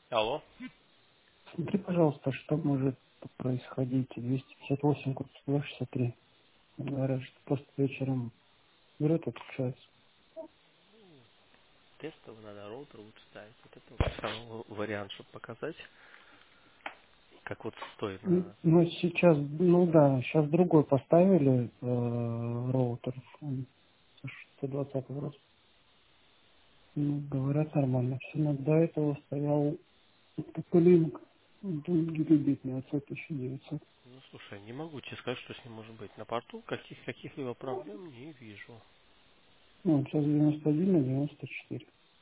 Алло. Смотри, пожалуйста, что может происходить. 258 код 163. Говорят, что просто вечером берет и отключается. Тестово надо роутер лучше ставить. Вот это вот самый вариант, чтобы показать, как вот стоит на... Ну, сейчас, ну да, сейчас другой поставили роутер. Он 120 раз. Ну, говорят, нормально. Все, но до этого стоял Линк. Гигабитный от 1900. Ну, слушай, не могу тебе сказать, что с ним может быть. На порту каких-либо проблем не вижу. Ну, сейчас 91 на 94.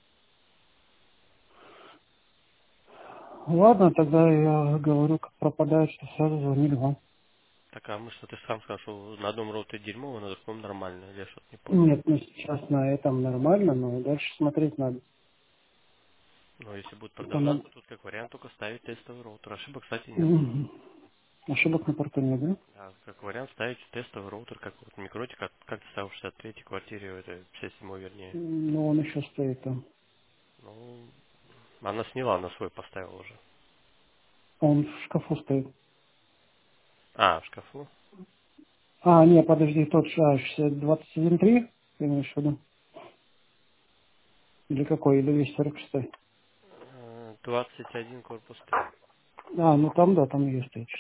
Ладно, тогда я говорю, как пропадает, что сразу звонили вам. Так, а мы что, ты сам сказал, что на одном роутере дерьмово, на другом нормально. Или я что-то не понял. Нет, ну сейчас на этом нормально, но дальше смотреть надо. Но если будет Там, продолжаться, тут как вариант только ставить тестовый роутер. Ошибок, кстати, нет. мгм. Ошибок на порту нет, да? Да, как вариант ставить тестовый роутер, как вот микротик, как ты ставил в 63-й квартире, это 57-й вернее. Но он еще стоит там. Ну, она сняла, на свой поставила уже. Он в шкафу стоит. А, в шкафу? А, нет, подожди, тот 21.3, ты имеешь в виду? Или какой? Или 246? 21 корпус 3. А, ну там, да, там есть стоит.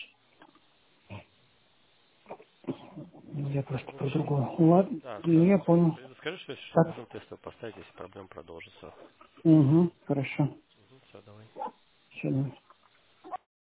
Я просто Ну про все. другое. Ладно, Да, ну я понял. скажи, что Так, можем тестовый поставить, если проблема продолжится. угу, хорошо. Все, давай. Все,